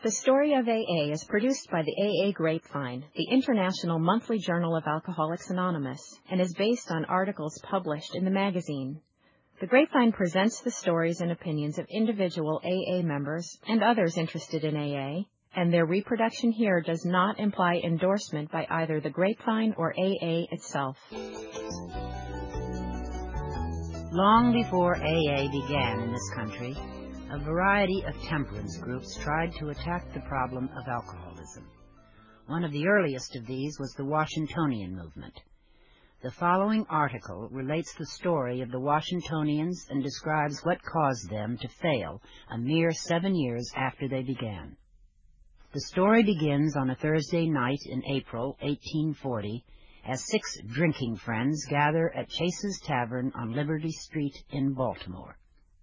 The Story of AA is produced by the AA Grapevine, the international monthly journal of Alcoholics Anonymous, and is based on articles published in the magazine. The Grapevine presents the stories and opinions of individual AA members and others interested in AA, and their reproduction here does not imply endorsement by either the Grapevine or AA itself. Long before AA began in this country, a variety of temperance groups tried to attack the problem of alcoholism. One of the earliest of these was the Washingtonian movement. The following article relates the story of the Washingtonians and describes what caused them to fail a mere 7 years after they began. The story begins on a Thursday night in April 1840 as 6 drinking friends gather at Chase's Tavern on Liberty Street in Baltimore.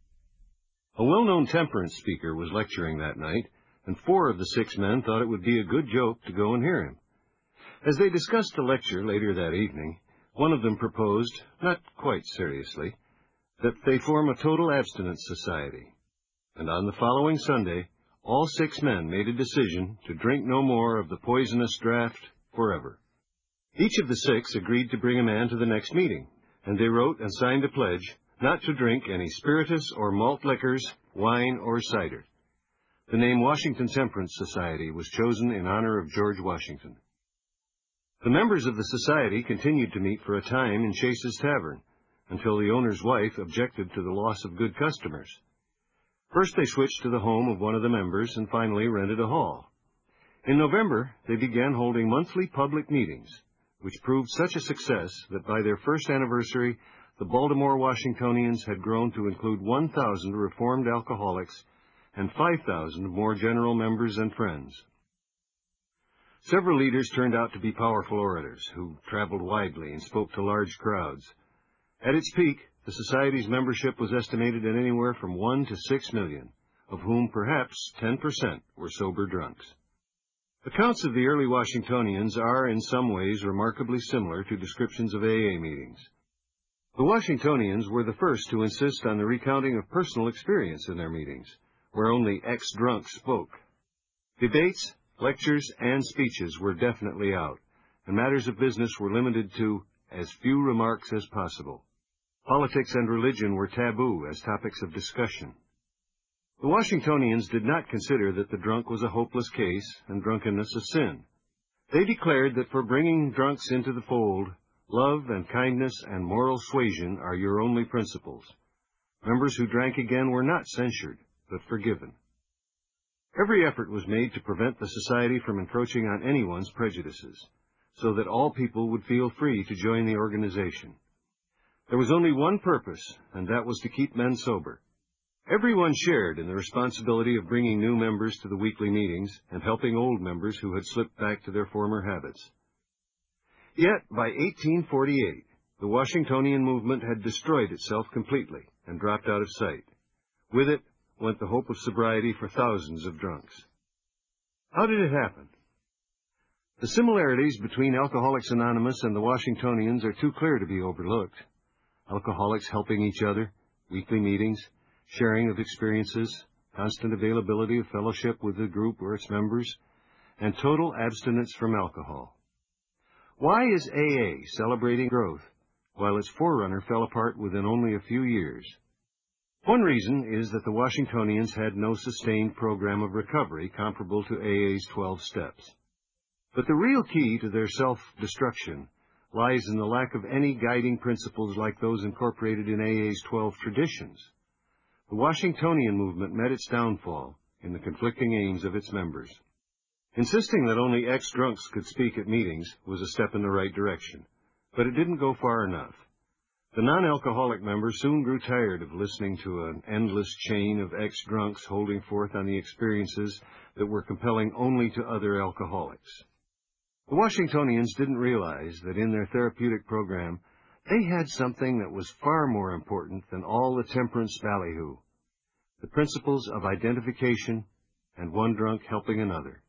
A well-known temperance speaker was lecturing that night, and 4 of the 6 men thought it would be a good joke to go and hear him. As they discussed the lecture later that evening, one of them proposed, not quite seriously, that they form a total abstinence society. And on the following Sunday, all 6 men made a decision to drink no more of the poisonous draught forever. Each of the 6 agreed to bring a man to the next meeting, and they wrote and signed a pledge not to drink any spirituous or malt liquors, wine, or cider. The name Washington Temperance Society was chosen in honor of George Washington. The members of the society continued to meet for a time in Chase's Tavern, until the owner's wife objected to the loss of good customers. First they switched to the home of one of the members and finally rented a hall. In November, they began holding monthly public meetings, which proved such a success that by their first anniversary, the Baltimore Washingtonians had grown to include 1,000 reformed alcoholics and 5,000 more general members and friends. Several leaders turned out to be powerful orators who traveled widely and spoke to large crowds. At its peak, the Society's membership was estimated at anywhere from 1 to 6 million, of whom perhaps 10% were sober drunks. Accounts of the early Washingtonians are in some ways remarkably similar to descriptions of AA meetings. The Washingtonians were the first to insist on the recounting of personal experience in their meetings, where only ex-drunks spoke. Debates, lectures, and speeches were definitely out, and matters of business were limited to as few remarks as possible. Politics and religion were taboo as topics of discussion. The Washingtonians did not consider that the drunk was a hopeless case and drunkenness a sin. They declared that for bringing drunks into the fold, love and kindness and moral suasion are your only principles. Members who drank again were not censured, but forgiven. Every effort was made to prevent the society from encroaching on anyone's prejudices, so that all people would feel free to join the organization. There was only one purpose, and that was to keep men sober. Everyone shared in the responsibility of bringing new members to the weekly meetings and helping old members who had slipped back to their former habits. Yet, by 1848, the Washingtonian movement had destroyed itself completely and dropped out of sight. With it went the hope of sobriety for thousands of drunks. How did it happen? The similarities between Alcoholics Anonymous and the Washingtonians are too clear to be overlooked. Alcoholics helping each other, weekly meetings, sharing of experiences, constant availability of fellowship with the group or its members, and total abstinence from alcohol. Why is AA celebrating growth, while its forerunner fell apart within only a few years? One reason is that the Washingtonians had no sustained program of recovery comparable to AA's 12 steps. But the real key to their self-destruction lies in the lack of any guiding principles like those incorporated in AA's 12 traditions. The Washingtonian movement met its downfall in the conflicting aims of its members. Insisting that only ex-drunks could speak at meetings was a step in the right direction, but it didn't go far enough. The non-alcoholic members soon grew tired of listening to an endless chain of ex-drunks holding forth on the experiences that were compelling only to other alcoholics. The Washingtonians didn't realize that in their therapeutic program, they had something that was far more important than all the temperance ballyhoo: the principles of identification and one drunk helping another.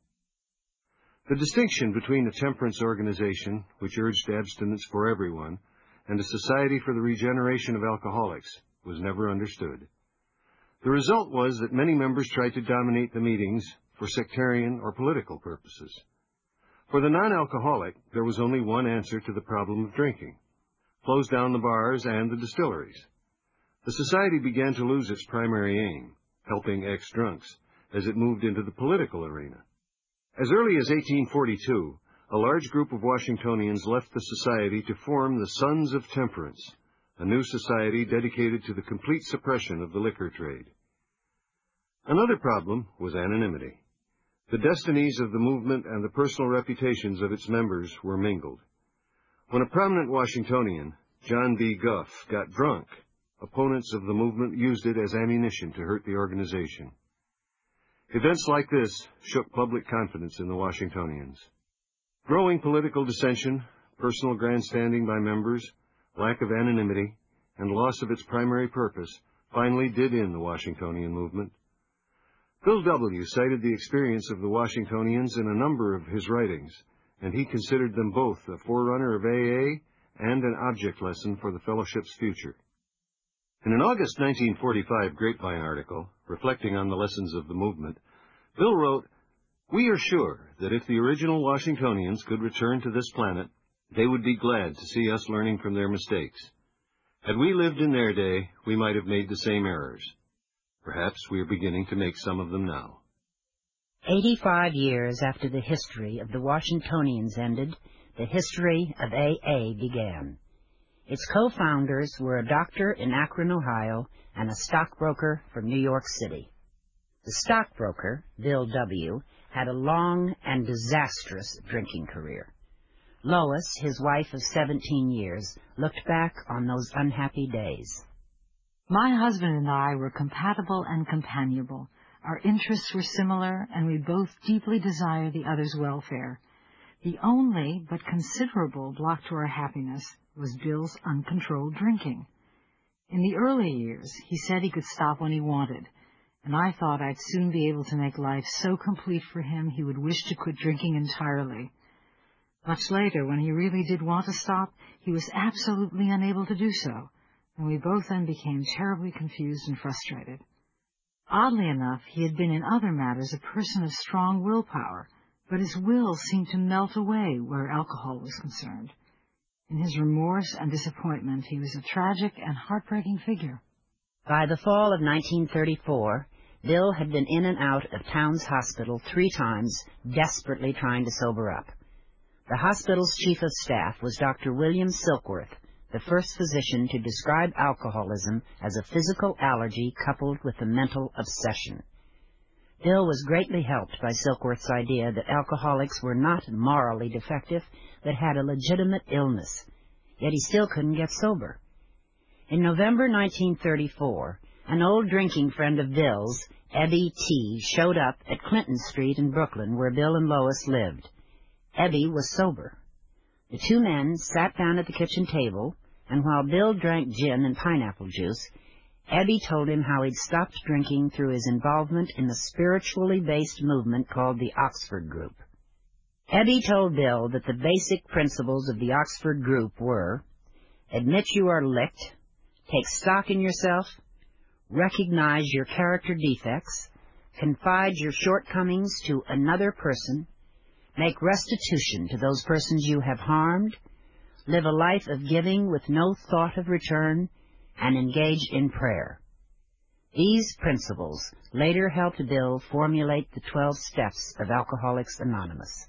The distinction between a temperance organization, which urged abstinence for everyone, and a society for the regeneration of alcoholics was never understood. The result was that many members tried to dominate the meetings, for sectarian or political purposes. For the non-alcoholic, there was only one answer to the problem of drinking: close down the bars and the distilleries. The society began to lose its primary aim, helping ex-drunks, as it moved into the political arena. As early as 1842, a large group of Washingtonians left the society to form the Sons of Temperance, a new society dedicated to the complete suppression of the liquor trade. Another problem was anonymity. The destinies of the movement and the personal reputations of its members were mingled. When a prominent Washingtonian, John B. Gough, got drunk, opponents of the movement used it as ammunition to hurt the organization. Events like this shook public confidence in the Washingtonians. Growing political dissension, personal grandstanding by members, lack of anonymity, and loss of its primary purpose finally did in the Washingtonian movement. Bill W. cited the experience of the Washingtonians in a number of his writings, and he considered them both a forerunner of AA and an object lesson for the fellowship's future. In an August 1945 Grapevine article, reflecting on the lessons of the movement, Bill wrote, "We are sure that if the original Washingtonians could return to this planet, they would be glad to see us learning from their mistakes. Had we lived in their day, we might have made the same errors. Perhaps we are beginning to make some of them now." 85 years after the history of the Washingtonians ended, the history of AA began. Its co-founders were a doctor in Akron, Ohio, and a stockbroker from New York City. The stockbroker, Bill W., had a long and disastrous drinking career. Lois, his wife of 17 years, looked back on those unhappy days. "My husband and I were compatible and companionable. Our interests were similar, and we both deeply desired the other's welfare. The only but considerable block to our happiness was Bill's uncontrolled drinking. In the early years, he said he could stop when he wanted, and I thought I'd soon be able to make life so complete for him he would wish to quit drinking entirely. Much later, when he really did want to stop, he was absolutely unable to do so, and we both then became terribly confused and frustrated. Oddly enough, he had been in other matters a person of strong willpower, but his will seemed to melt away where alcohol was concerned. In his remorse and disappointment, he was a tragic and heartbreaking figure." By the fall of 1934, Bill had been in and out of Towns Hospital 3 times, desperately trying to sober up. The hospital's chief of staff was Dr. William Silkworth, the first physician to describe alcoholism as a physical allergy coupled with a mental obsession. Bill was greatly helped by Silkworth's idea that alcoholics were not morally defective, but had a legitimate illness, yet he still couldn't get sober. In November 1934, an old drinking friend of Bill's, Ebby T., showed up at Clinton Street in Brooklyn, where Bill and Lois lived. Ebby was sober. The 2 men sat down at the kitchen table, and while Bill drank gin and pineapple juice, Ebby told him how he'd stopped drinking through his involvement in the spiritually based movement called the Oxford Group. Ebby told Bill that the basic principles of the Oxford Group were: admit you are licked, take stock in yourself, recognize your character defects, confide your shortcomings to another person, make restitution to those persons you have harmed, live a life of giving with no thought of return, and engage in prayer. These principles later helped Bill formulate the 12 steps of Alcoholics Anonymous.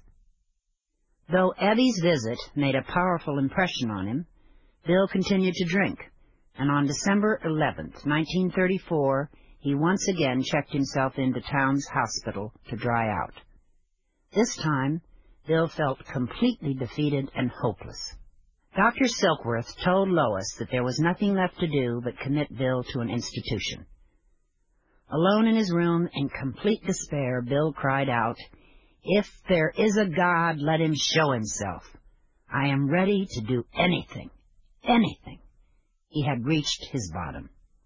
Though Ebby's visit made a powerful impression on him, Bill continued to drink, and on December 11th, 1934, he once again checked himself into Towns Hospital to dry out. This time, Bill felt completely defeated and hopeless. Dr. Silkworth told Lois that there was nothing left to do but commit Bill to an institution. Alone in his room, in complete despair, Bill cried out, "If there is a God, let him show himself. I am ready to do anything, anything." He had reached his bottom.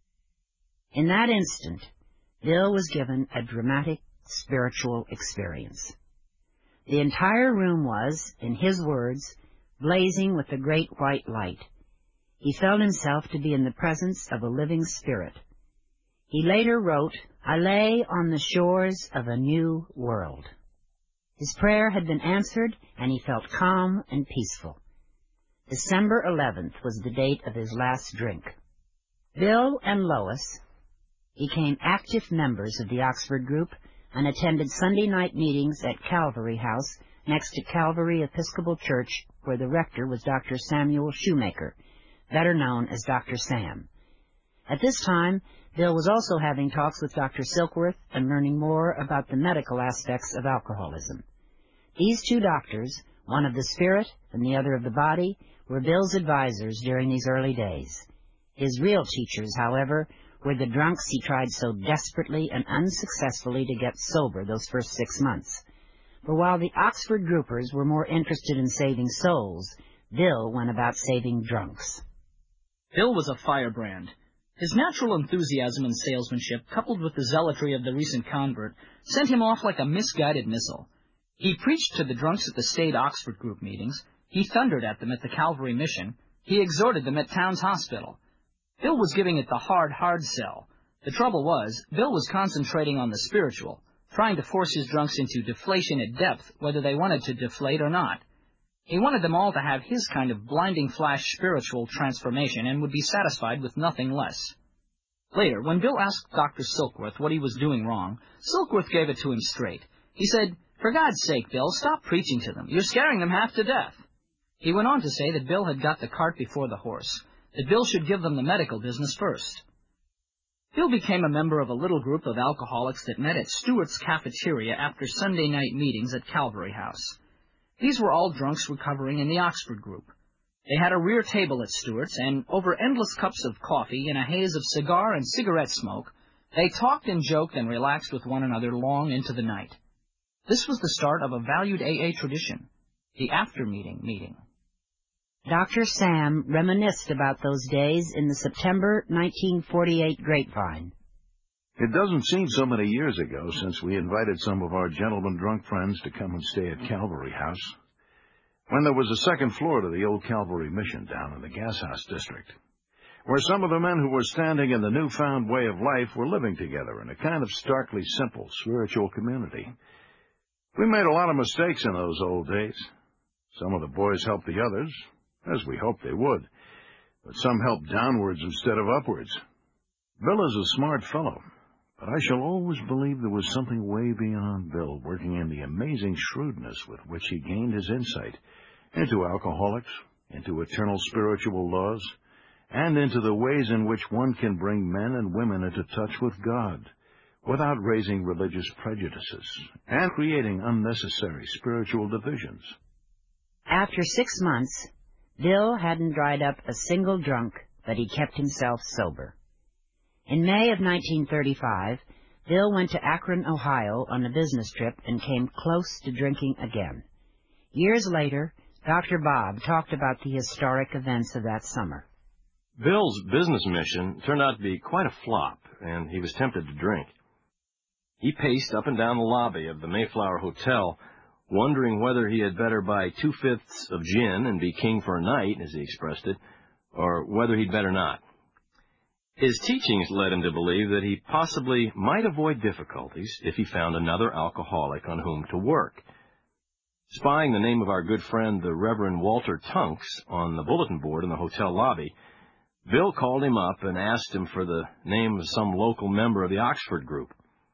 In that instant, Bill was given a dramatic spiritual experience. The entire room was, in his words, blazing with a great white light. He felt himself to be in the presence of a living spirit. He later wrote, "I lay on the shores of a new world." His prayer had been answered, and he felt calm and peaceful. December 11th was the date of his last drink. Bill and Lois became active members of the Oxford group and attended Sunday night meetings at Calvary House next to Calvary Episcopal Church, where the rector was Dr. Samuel Shoemaker, better known as Dr. Sam. At this time, Bill was also having talks with Dr. Silkworth and learning more about the medical aspects of alcoholism. These two doctors, one of the spirit and the other of the body, were Bill's advisors during these early days. His real teachers, however, were the drunks he tried so desperately and unsuccessfully to get sober those first 6 months. For while the Oxford groupers were more interested in saving souls, Bill went about saving drunks. Bill was a firebrand. His natural enthusiasm and salesmanship, coupled with the zealotry of the recent convert, sent him off like a misguided missile. He preached to the drunks at the state Oxford group meetings. He thundered at them at the Calvary Mission. He exhorted them at Towns Hospital. Bill was giving it the hard sell. The trouble was, Bill was concentrating on the spiritual, trying to force his drunks into deflation at depth, whether they wanted to deflate or not. He wanted them all to have his kind of blinding flash spiritual transformation and would be satisfied with nothing less. Later, when Bill asked Dr. Silkworth what he was doing wrong, Silkworth gave it to him straight. He said, "For God's sake, Bill, stop preaching to them. You're scaring them half to death." He went on to say that Bill had got the cart before the horse, that Bill should give them the medical business first. Bill became a member of a little group of alcoholics that met at Stewart's cafeteria after Sunday night meetings at Calvary House. These were all drunks recovering in the Oxford group. They had a rear table at Stewart's, and over endless cups of coffee in a haze of cigar and cigarette smoke, they talked and joked and relaxed with one another long into the night. This was the start of a valued AA tradition, the after-meeting meeting. Dr. Sam reminisced about those days in the September 1948 Grapevine. It doesn't seem so many years ago since we invited some of our gentlemen drunk friends to come and stay at Calvary House, when there was a second floor to the old Calvary Mission down in the Gas House district, where some of the men who were standing in the newfound way of life were living together in a kind of starkly simple spiritual community. We made a lot of mistakes in those old days. Some of the boys helped the others, as we hoped they would, but some helped downwards instead of upwards. Bill is a smart fellow, but I shall always believe there was something way beyond Bill working in the amazing shrewdness with which he gained his insight into alcoholics, into eternal spiritual laws, and into the ways in which one can bring men and women into touch with God without raising religious prejudices and creating unnecessary spiritual divisions. After 6 months, Bill hadn't dried up a single drunk, but he kept himself sober. In May of 1935, Bill went to Akron, Ohio on a business trip and came close to drinking again. Years later, Dr. Bob talked about the historic events of that summer. Bill's business mission turned out to be quite a flop, and he was tempted to drink. He paced up and down the lobby of the Mayflower Hotel, wondering whether he had better buy 2/5 of gin and be king for a night, as he expressed it, or whether he'd better not. His teachings led him to believe that he possibly might avoid difficulties if he found another alcoholic on whom to work. Spying the name of our good friend, the Reverend Walter Tunks, on the bulletin board in the hotel lobby, Bill called him up and asked him for the name of some local member of the Oxford group.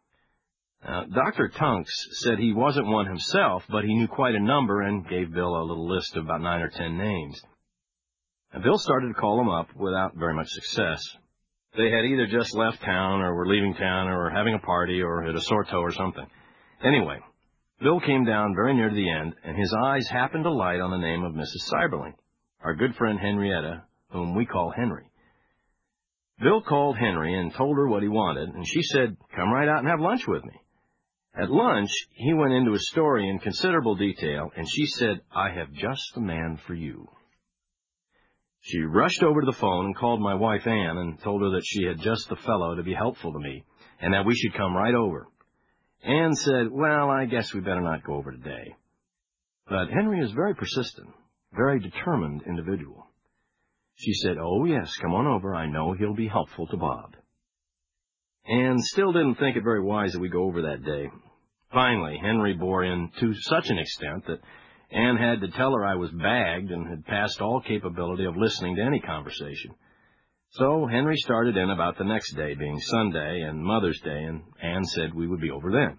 Dr. Tunks said he wasn't one himself, but he knew quite a number and gave Bill a little list of about 9 or 10 names. Bill started to call them up without very much success. They had either just left town or were leaving town or were having a party or at a sore toe or something. Anyway, Bill came down very near to the end, and his eyes happened to light on the name of Mrs. Seiberling, our good friend Henrietta, whom we call Henry. Bill called Henry and told her what he wanted, and she said, "Come right out and have lunch with me." At lunch, he went into his story in considerable detail, and she said, "I have just the man for you." She rushed over to the phone and called my wife Ann and told her that she had just the fellow to be helpful to me, and that we should come right over. Ann said, "Well, I guess we better not go over today." But Henry is very persistent, very determined individual. She said, "Oh, yes, come on over. I know he'll be helpful to Bob." and still didn't think it very wise that we go over that day. Finally, Henry bore in to such an extent that Anne had to tell her I was bagged and had passed all capability of listening to any conversation. So Henry started in about the next day, being Sunday and Mother's Day, and Anne said we would be over then.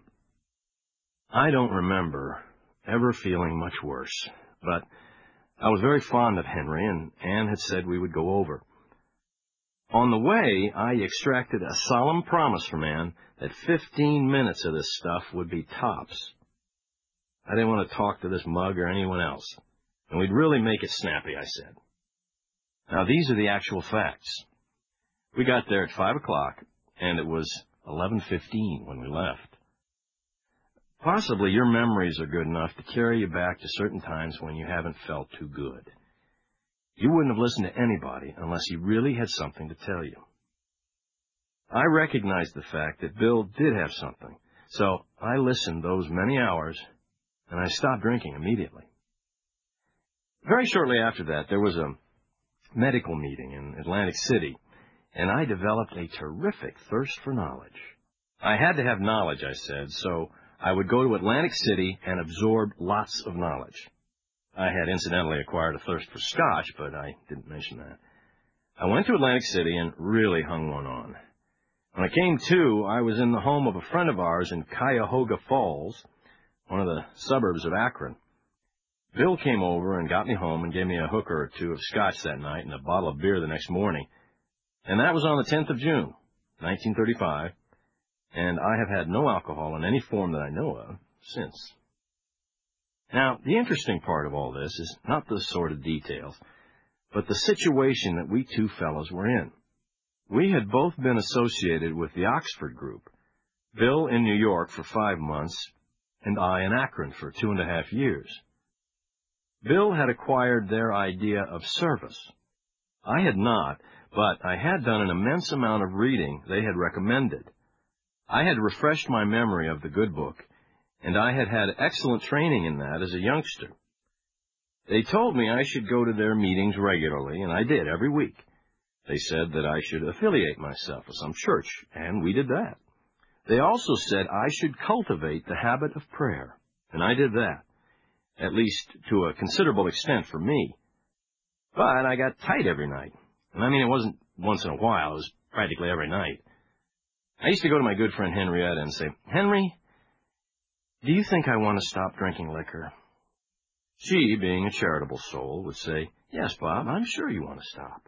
I don't remember ever feeling much worse, but I was very fond of Henry, and Anne had said we would go over. On the way, I extracted a solemn promise from Anne that 15 minutes of this stuff would be tops. I didn't want to talk to this mug or anyone else, and we'd really make it snappy, I said. Now, these are the actual facts. We got there at 5 o'clock, and it was 11:15 when we left. Possibly your memories are good enough to carry you back to certain times when you haven't felt too good. You wouldn't have listened to anybody unless he really had something to tell you. I recognized the fact that Bill did have something, so I listened those many hours, and I stopped drinking immediately. Very shortly after that, there was a medical meeting in Atlantic City, and I developed a terrific thirst for knowledge. I had to have knowledge, I said, so I would go to Atlantic City and absorb lots of knowledge. I had incidentally acquired a thirst for scotch, but I didn't mention that. I went to Atlantic City and really hung one on. When I came to, I was in the home of a friend of ours in Cuyahoga Falls, one of the suburbs of Akron. Bill came over and got me home and gave me a hooker or two of scotch that night and a bottle of beer the next morning. And that was on the 10th of June, 1935, and I have had no alcohol in any form that I know of since. Now, the interesting part of all this is not the sordid details, but the situation that we two fellows were in. We had both been associated with the Oxford group, Bill in New York for 5 months, and I in Akron for 2.5 years. Bill had acquired their idea of service. I had not, but I had done an immense amount of reading they had recommended. I had refreshed my memory of the good book, and I had had excellent training in that as a youngster. They told me I should go to their meetings regularly, and I did every week. They said that I should affiliate myself with some church, and we did that. They also said I should cultivate the habit of prayer, and I did that, at least to a considerable extent for me. But I got tight every night. And I mean, it wasn't once in a while, it was practically every night. I used to go to my good friend Henrietta and say, "Henry, do you think I want to stop drinking liquor?" She, being a charitable soul, would say, "Yes, Bob, I'm sure you want to stop."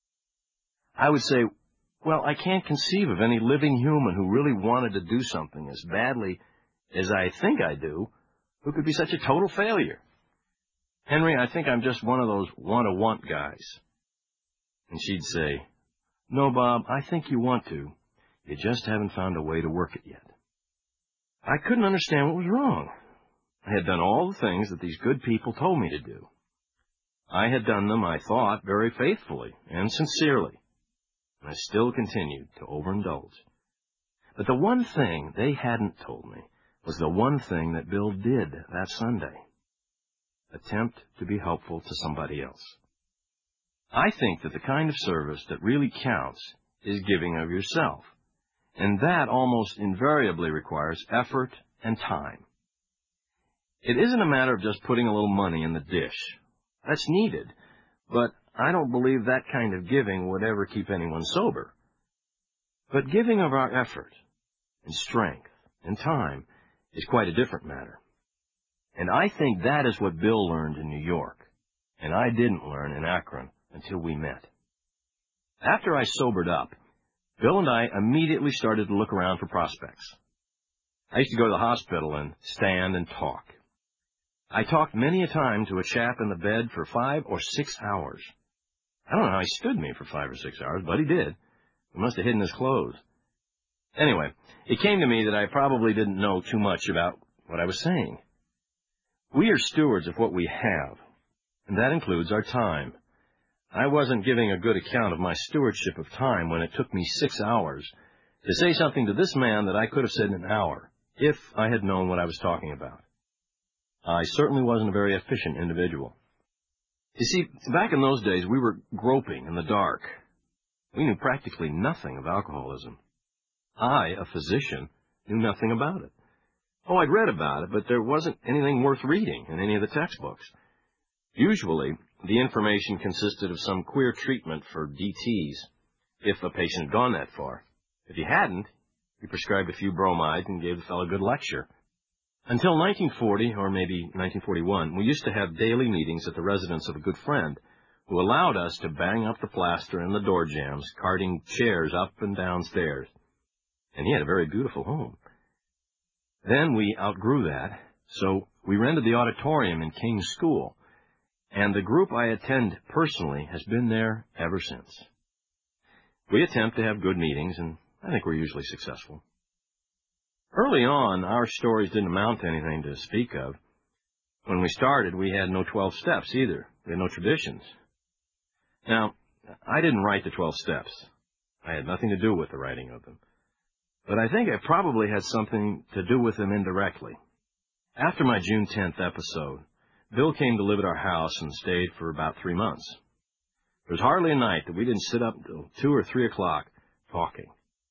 I would say, "Well, I can't conceive of any living human who really wanted to do something as badly as I think I do, who could be such a total failure. Henry, I think I'm just one of those want guys." And she'd say, "No, Bob, I think you want to. You just haven't found a way to work it yet." I couldn't understand what was wrong. I had done all the things that these good people told me to do. I had done them, I thought, very faithfully and sincerely. And I still continued to overindulge. But the one thing they hadn't told me was the one thing that Bill did that Sunday. Attempt to be helpful to somebody else. I think that the kind of service that really counts is giving of yourself, and that almost invariably requires effort and time. It isn't a matter of just putting a little money in the dish. That's needed, but I don't believe that kind of giving would ever keep anyone sober. But giving of our effort and strength and time is quite a different matter. And I think that is what Bill learned in New York, and I didn't learn in Akron until we met. After I sobered up, Bill and I immediately started to look around for prospects. I used to go to the hospital and stand and talk. I talked many a time to a chap in the bed for 5 or 6 hours. I don't know how he stood me for 5 or 6 hours, but he did. He must have hidden his clothes. Anyway, it came to me that I probably didn't know too much about what I was saying. We are stewards of what we have, and that includes our time. I wasn't giving a good account of my stewardship of time when it took me 6 hours to say something to this man that I could have said in an hour, if I had known what I was talking about. I certainly wasn't a very efficient individual. You see, back in those days, we were groping in the dark. We knew practically nothing of alcoholism. I, a physician, knew nothing about it. Oh, I'd read about it, but there wasn't anything worth reading in any of the textbooks. Usually, the information consisted of some queer treatment for DTs, if a patient had gone that far. If he hadn't, he prescribed a few bromides and gave the fellow a good lecture. Until 1940, or maybe 1941, we used to have daily meetings at the residence of a good friend, who allowed us to bang up the plaster and the door jambs, carting chairs up and down stairs. And he had a very beautiful home. Then we outgrew that, so we rented the auditorium in King's School, and the group I attend personally has been there ever since. We attempt to have good meetings, and I think we're usually successful. Early on, our stories didn't amount to anything to speak of. When we started, we had no 12 steps either. We had no traditions. Now, I didn't write the 12 steps. I had nothing to do with the writing of them. But I think I probably had something to do with them indirectly. After my June 10th episode, Bill came to live at our house and stayed for about 3 months. There was hardly a night that we didn't sit up until 2 or 3 o'clock talking.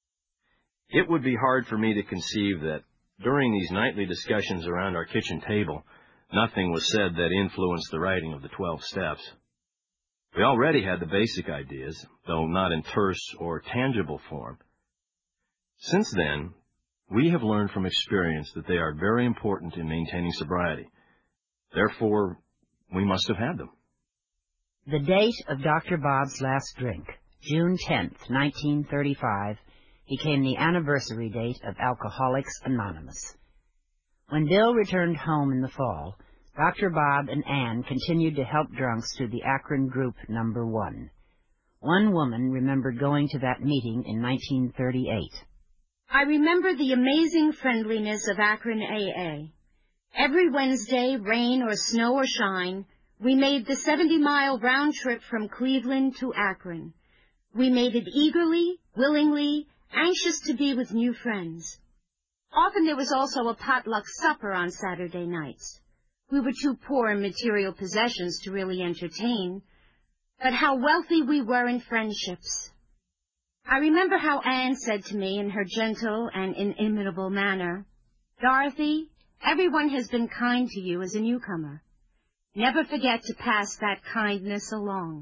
It would be hard for me to conceive that during these nightly discussions around our kitchen table, nothing was said that influenced the writing of the 12 steps. We already had the basic ideas, though not in terse or tangible form. Since then, we have learned from experience that they are very important in maintaining sobriety. Therefore, we must have had them. The date of Dr. Bob's last drink, June 10th, 1935, became the anniversary date of Alcoholics Anonymous. When Bill returned home in the fall, Dr. Bob and Ann continued to help drunks through the Akron Group No. 1. One woman remembered going to that meeting in 1938. I remember the amazing friendliness of Akron AA. Every Wednesday, rain or snow or shine, we made the 70-mile round trip from Cleveland to Akron. We made it eagerly, willingly, anxious to be with new friends. Often there was also a potluck supper on Saturday nights. We were too poor in material possessions to really entertain, but how wealthy we were in friendships. I remember how Anne said to me in her gentle and inimitable manner, "Dorothy, everyone has been kind to you as a newcomer. Never forget to pass that kindness along."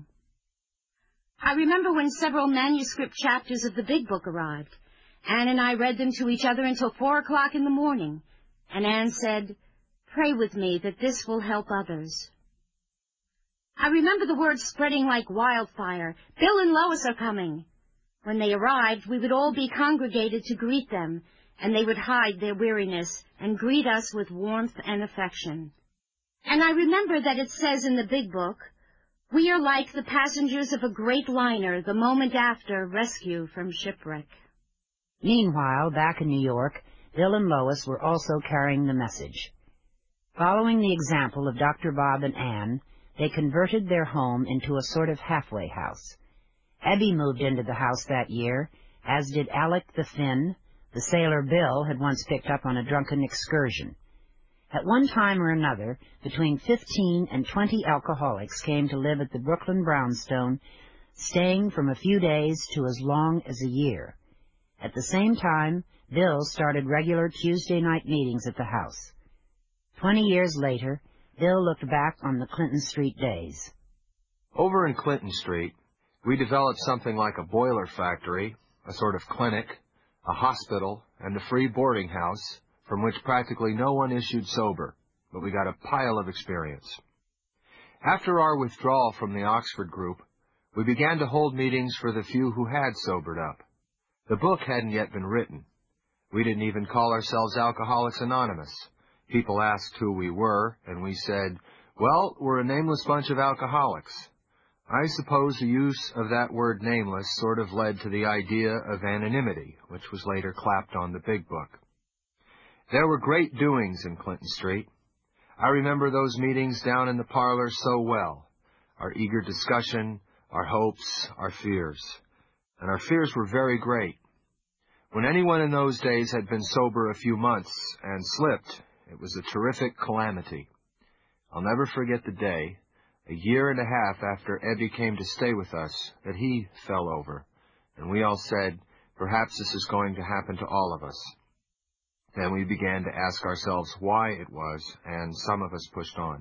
I remember when several manuscript chapters of the Big Book arrived. Anne and I read them to each other until 4 o'clock in the morning, and Anne said, "Pray with me that this will help others." I remember the word spreading like wildfire, "Bill and Lois are coming." When they arrived, we would all be congregated to greet them, and they would hide their weariness and greet us with warmth and affection. And I remember that it says in the Big Book, "We are like the passengers of a great liner the moment after rescue from shipwreck." Meanwhile, back in New York, Bill and Lois were also carrying the message. Following the example of Dr. Bob and Ann, they converted their home into a sort of halfway house. Ebby moved into the house that year, as did Alec the Finn, the sailor Bill had once picked up on a drunken excursion. At one time or another, between 15 and 20 alcoholics came to live at the Brooklyn Brownstone, staying from a few days to as long as a year. At the same time, Bill started regular Tuesday night meetings at the house. 20 years later, Bill looked back on the Clinton Street days. Over in Clinton Street, we developed something like a boiler factory, a sort of clinic, a hospital, and a free boarding house, from which practically no one issued sober, but we got a pile of experience. After our withdrawal from the Oxford group, we began to hold meetings for the few who had sobered up. The book hadn't yet been written. We didn't even call ourselves Alcoholics Anonymous. People asked who we were, and we said, "Well, we're a nameless bunch of alcoholics." I suppose the use of that word nameless sort of led to the idea of anonymity, which was later clapped on the Big Book. There were great doings in Clinton Street. I remember those meetings down in the parlor so well, our eager discussion, our hopes, our fears. And our fears were very great. When anyone in those days had been sober a few months and slipped, it was a terrific calamity. I'll never forget the day, a year and a half after Ebby came to stay with us, that he fell over, and we all said, Perhaps this is going to happen to all of us. Then we began to ask ourselves why it was, and some of us pushed on.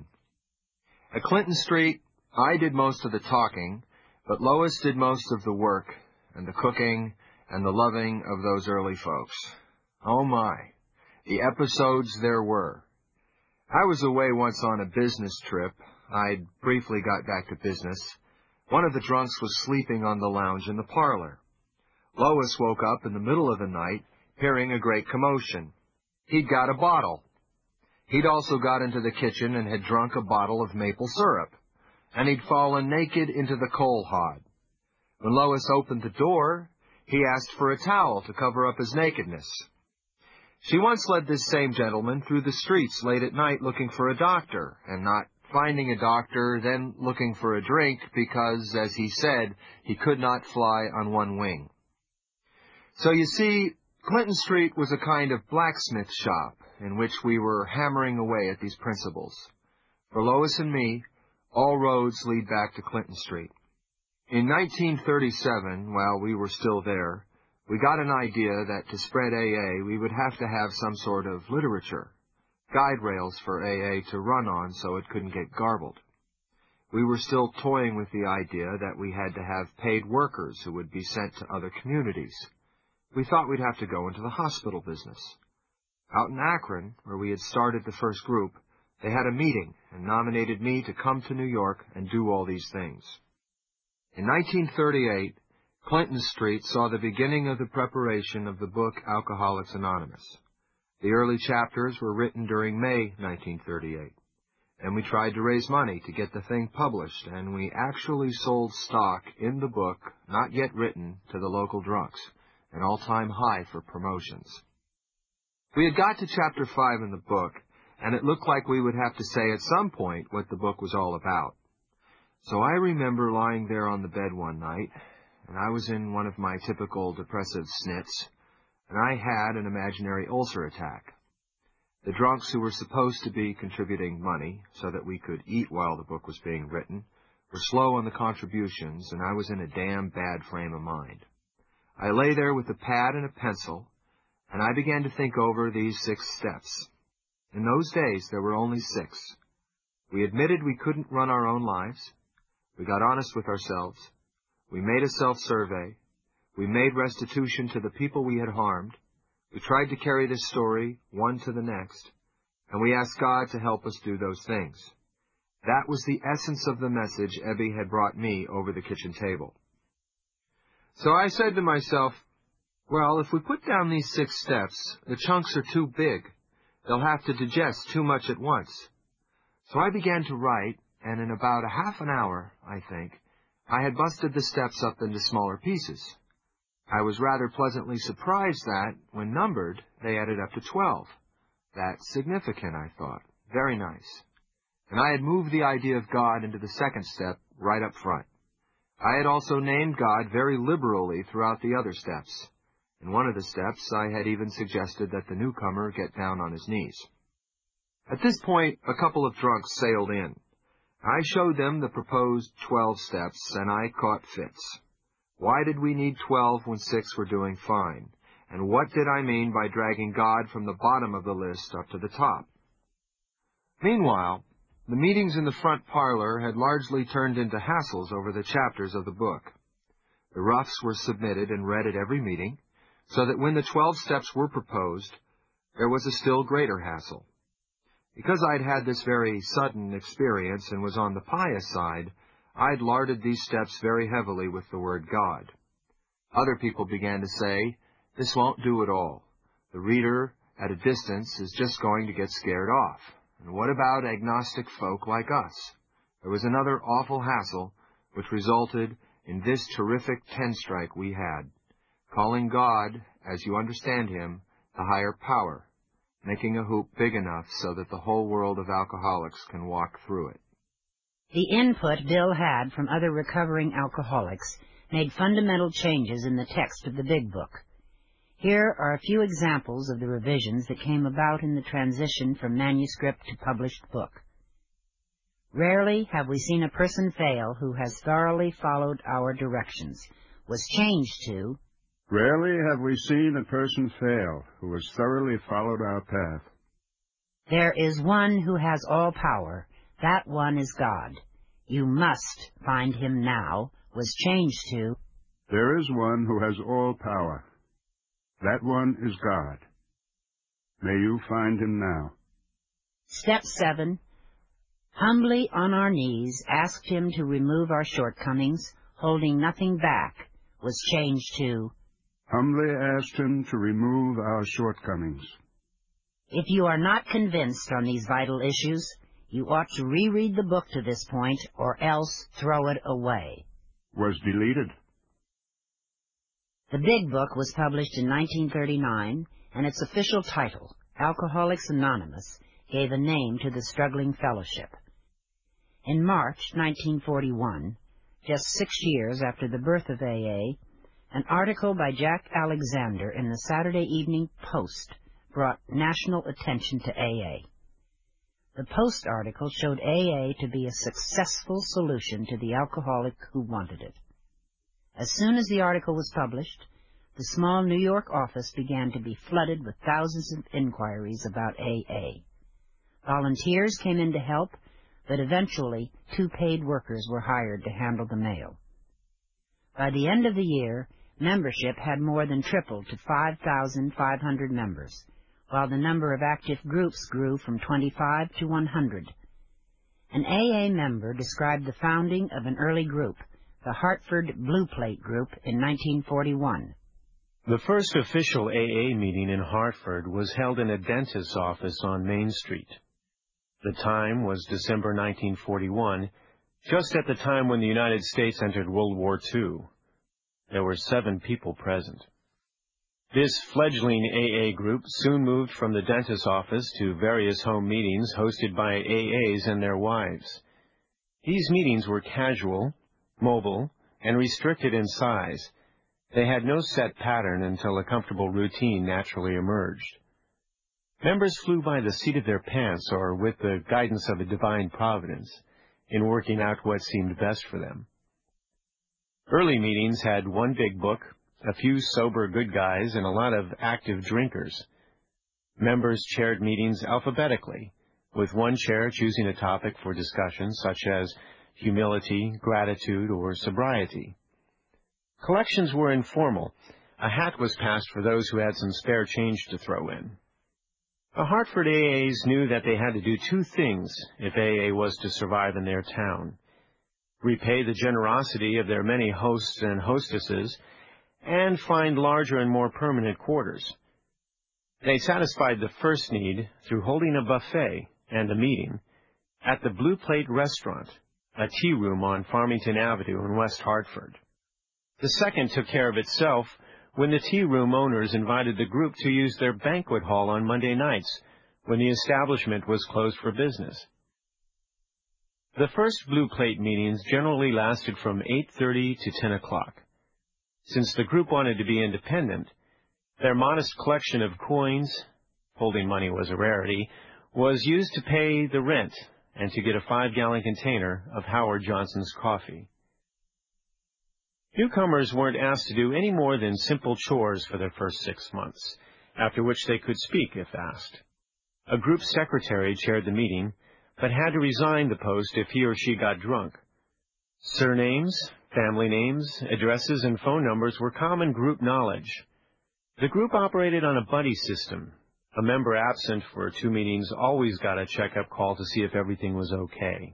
At Clinton Street, I did most of the talking, but Lois did most of the work and the cooking and the loving of those early folks. Oh my, the episodes there were. I was away once on a business trip. I'd briefly got back to business. One of the drunks was sleeping on the lounge in the parlor. Lois woke up in the middle of the night, hearing a great commotion. He'd got a bottle. He'd also got into the kitchen and had drunk a bottle of maple syrup, and he'd fallen naked into the coal hod. When Lois opened the door, he asked for a towel to cover up his nakedness. She once led this same gentleman through the streets late at night looking for a doctor, and not finding a doctor, then looking for a drink because, as he said, he could not fly on one wing. So you see, Clinton Street was a kind of blacksmith shop in which we were hammering away at these principles. For Lois and me, all roads lead back to Clinton Street. In 1937, while we were still there, we got an idea that to spread AA, we would have to have some sort of literature, guide rails for AA to run on so it couldn't get garbled. We were still toying with the idea that we had to have paid workers who would be sent to other communities. We thought we'd have to go into the hospital business. Out in Akron, where we had started the first group, they had a meeting and nominated me to come to New York and do all these things. In 1938, Clinton Street saw the beginning of the preparation of the book Alcoholics Anonymous. The early chapters were written during May 1938, and we tried to raise money to get the thing published, and we actually sold stock in the book, not yet written, to the local drunks, an all-time high for promotions. We had got to Chapter 5 in the book, and it looked like we would have to say at some point what the book was all about. So I remember lying there on the bed one night, and I was in one of my typical depressive snits, and I had an imaginary ulcer attack. The drunks who were supposed to be contributing money so that we could eat while the book was being written were slow on the contributions, and I was in a damn bad frame of mind. I lay there with a pad and a pencil, and I began to think over these 6 steps. In those days, there were only 6. We admitted we couldn't run our own lives. We got honest with ourselves. We made a self-survey. We made restitution to the people we had harmed. We tried to carry this story one to the next, and we asked God to help us do those things. That was the essence of the message Ebby had brought me over the kitchen table. So I said to myself, well, if we put down these 6 steps, the chunks are too big. They'll have to digest too much at once. So I began to write, and in about a half an hour, I think, I had busted the steps up into smaller pieces. I was rather pleasantly surprised that, when numbered, they added up to 12. That's significant, I thought. Very nice. And I had moved the idea of God into the second step right up front. I had also named God very liberally throughout the other steps. In one of the steps, I had even suggested that the newcomer get down on his knees. At this point, a couple of drunks sailed in. I showed them the proposed 12 steps, and I caught fits. Why did we need 12 when 6 were doing fine? And what did I mean by dragging God from the bottom of the list up to the top? Meanwhile, the meetings in the front parlor had largely turned into hassles over the chapters of the book. The roughs were submitted and read at every meeting, so that when the 12 steps were proposed, there was a still greater hassle. Because I'd had this very sudden experience and was on the pious side, I'd larded these steps very heavily with the word God. Other people began to say, this won't do at all. The reader at a distance is just going to get scared off. And what about agnostic folk like us? There was another awful hassle, which resulted in this terrific 10-strike we had, calling God, as you understand him, the higher power, making a hoop big enough so that the whole world of alcoholics can walk through it. The input Bill had from other recovering alcoholics made fundamental changes in the text of the Big Book. Here are a few examples of the revisions that came about in the transition from manuscript to published book. Rarely have we seen a person fail who has thoroughly followed our directions, was changed to, Rarely have we seen a person fail who has thoroughly followed our path. There is one who has all power. That one is God. You must find him now was changed to, There is one who has all power. That one is God. May you find him now. Step 7. Humbly on our knees asked him to remove our shortcomings, holding nothing back, was changed to, Humbly asked him to remove our shortcomings. If you are not convinced on these vital issues, you ought to reread the book to this point, or else throw it away. Was deleted. The Big Book was published in 1939, and its official title, Alcoholics Anonymous, gave a name to the struggling fellowship. In March 1941, just 6 years after the birth of AA, an article by Jack Alexander in the Saturday Evening Post brought national attention to AA. The Post article showed AA to be a successful solution to the alcoholic who wanted it. As soon as the article was published, the small New York office began to be flooded with thousands of inquiries about AA. Volunteers came in to help, but eventually 2 paid workers were hired to handle the mail. By the end of the year, membership had more than tripled to 5,500 members, while the number of active groups grew from 25 to 100. An AA member described the founding of an early group, the Hartford Blue Plate Group, in 1941. The first official AA meeting in Hartford was held in a dentist's office on Main Street. The time was December 1941, just at the time when the United States entered World War II. There were 7 people present. This fledgling AA group soon moved from the dentist's office to various home meetings hosted by AAs and their wives. These meetings were casual, mobile, and restricted in size. They had no set pattern until a comfortable routine naturally emerged. Members flew by the seat of their pants or with the guidance of a divine providence in working out what seemed best for them. Early meetings had 1 big book, a few sober good guys, and a lot of active drinkers. Members chaired meetings alphabetically, with one chair choosing a topic for discussion such as humility, gratitude, or sobriety. Collections were informal. A hat was passed for those who had some spare change to throw in. The Hartford AAs knew that they had to do 2 things if AA was to survive in their town: repay the generosity of their many hosts and hostesses, and find larger and more permanent quarters. They satisfied the first need through holding a buffet and a meeting at the Blue Plate Restaurant, a tea room on Farmington Avenue in West Hartford. The second took care of itself when the tea room owners invited the group to use their banquet hall on Monday nights when the establishment was closed for business. The first Blue Plate meetings generally lasted from 8:30 to 10 o'clock. Since the group wanted to be independent, their modest collection of coins, holding money was a rarity, was used to pay the rent and to get a 5-gallon container of Howard Johnson's coffee. Newcomers weren't asked to do any more than simple chores for their first 6 months, after which they could speak if asked. A group secretary chaired the meeting, but had to resign the post if he or she got drunk. Surnames, family names, addresses, and phone numbers were common group knowledge. The group operated on a buddy system. A member absent for 2 meetings always got a checkup call to see if everything was okay.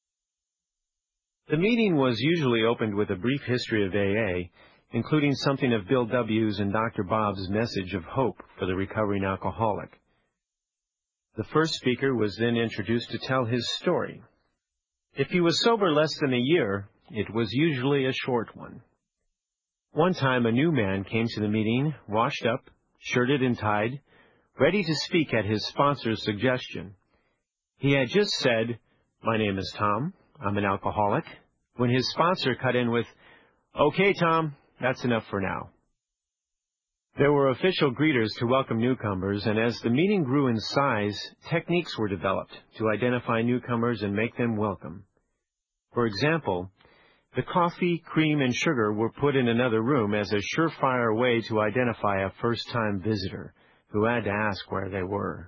The meeting was usually opened with a brief history of AA, including something of Bill W.'s and Dr. Bob's message of hope for the recovering alcoholic. The first speaker was then introduced to tell his story. If he was sober less than a year, it was usually a short one. One time a new man came to the meeting, washed up, shirted and tied, ready to speak at his sponsor's suggestion. He had just said, "My name is Tom. I'm an alcoholic," when his sponsor cut in with, "Okay, Tom, that's enough for now." There were official greeters to welcome newcomers, and as the meeting grew in size, techniques were developed to identify newcomers and make them welcome. For example, The coffee, cream, and sugar were put in another room as a surefire way to identify a first-time visitor who had to ask where they were.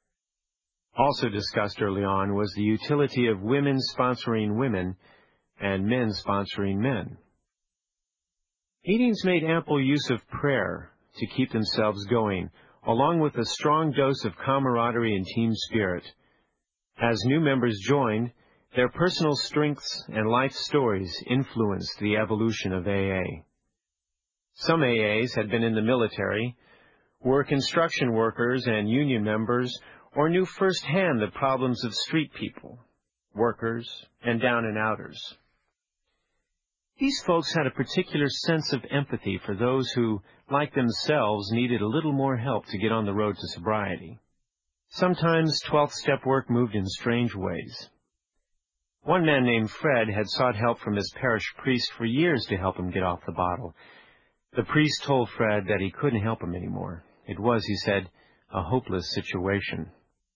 Also discussed early on was the utility of women sponsoring women and men sponsoring men. Meetings made ample use of prayer to keep themselves going, along with a strong dose of camaraderie and team spirit. As new members joined, their personal strengths and life stories influenced the evolution of AA. Some AAs had been in the military, were construction workers and union members, or knew firsthand the problems of street people, workers, and down-and-outers. These folks had a particular sense of empathy for those who, like themselves, needed a little more help to get on the road to sobriety. Sometimes 12th-step work moved in strange ways. One man named Fred had sought help from his parish priest for years to help him get off the bottle. The priest told Fred that he couldn't help him anymore. It was, he said, a hopeless situation.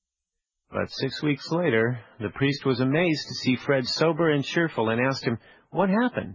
But 6 weeks later, the priest was amazed to see Fred sober and cheerful and asked him, "What happened?"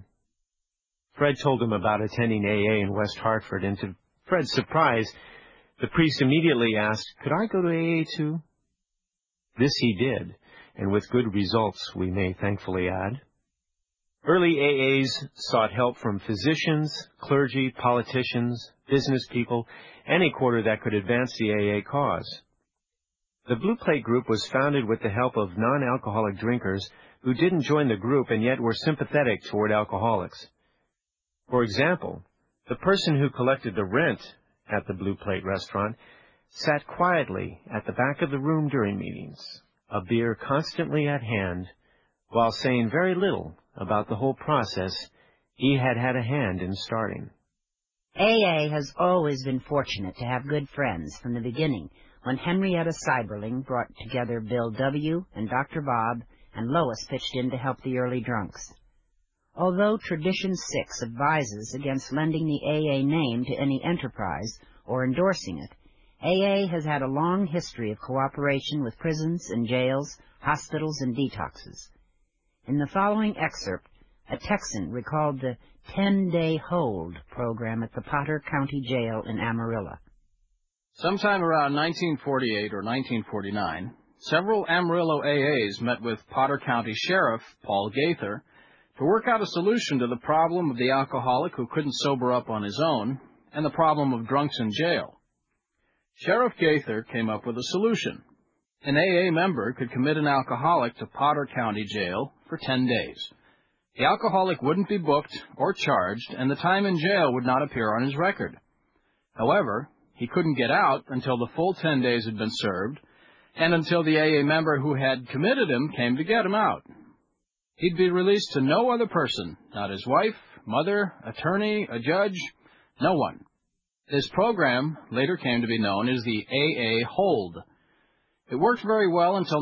Fred told him about attending AA in West Hartford, and to Fred's surprise, the priest immediately asked, "Could I go to AA too?" This he did, and with good results, we may thankfully add. Early AAs sought help from physicians, clergy, politicians, business people, any quarter that could advance the AA cause. The Blue Plate Group was founded with the help of non-alcoholic drinkers who didn't join the group and yet were sympathetic toward alcoholics. For example, the person who collected the rent at the Blue Plate restaurant sat quietly at the back of the room during meetings, a beer constantly at hand, while saying very little about the whole process he had had a hand in starting. AA has always been fortunate to have good friends from the beginning, when Henrietta Seiberling brought together Bill W. and Dr. Bob, and Lois pitched in to help the early drunks. Although Tradition 6 advises against lending the AA name to any enterprise or endorsing it, AA has had a long history of cooperation with prisons and jails, hospitals, and detoxes. In the following excerpt, a Texan recalled the 10-day hold program at the Potter County Jail in Amarillo. Sometime around 1948 or 1949, several Amarillo AAs met with Potter County Sheriff Paul Gaither to work out a solution to the problem of the alcoholic who couldn't sober up on his own and the problem of drunks in jail. Sheriff Gaither came up with a solution. An AA member could commit an alcoholic to Potter County Jail for 10 days. The alcoholic wouldn't be booked or charged, and the time in jail would not appear on his record. However, he couldn't get out until the full 10 days had been served, and until the AA member who had committed him came to get him out. He'd be released to no other person, not his wife, mother, attorney, a judge, no one. This program later came to be known as the AA Hold. It worked very well until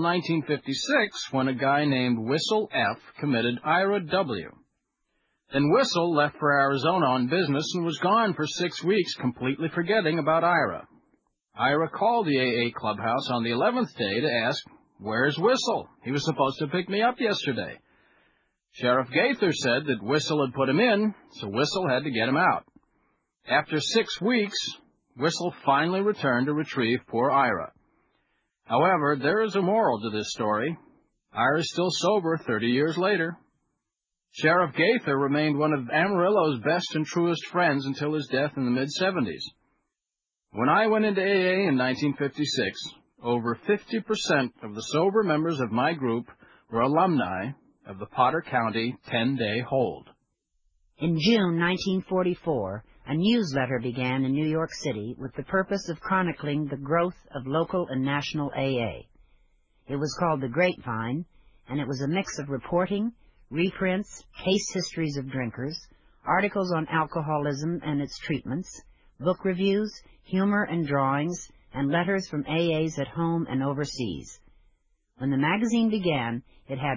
1956, when a guy named Whistle F. committed Ira W. Then Whistle left for Arizona on business and was gone for 6 weeks, completely forgetting about Ira. Ira called the AA clubhouse on the 11th day to ask, "Where's Whistle? He was supposed to pick me up yesterday." Sheriff Gaither said that Whistle had put him in, so Whistle had to get him out. After 6 weeks, Whistle finally returned to retrieve poor Ira. However, there is a moral to this story. Ira is still sober 30 years later. Sheriff Gaither remained one of Amarillo's best and truest friends until his death in the mid-70s. When I went into AA in 1956, over 50% of the sober members of my group were alumni of the Potter County 10-day hold. In June 1944, a newsletter began in New York City with the purpose of chronicling the growth of local and national AA. It was called The Grapevine, and it was a mix of reporting, reprints, case histories of drinkers, articles on alcoholism and its treatments, book reviews, humor and drawings, and letters from AAs at home and overseas. When the magazine began, it had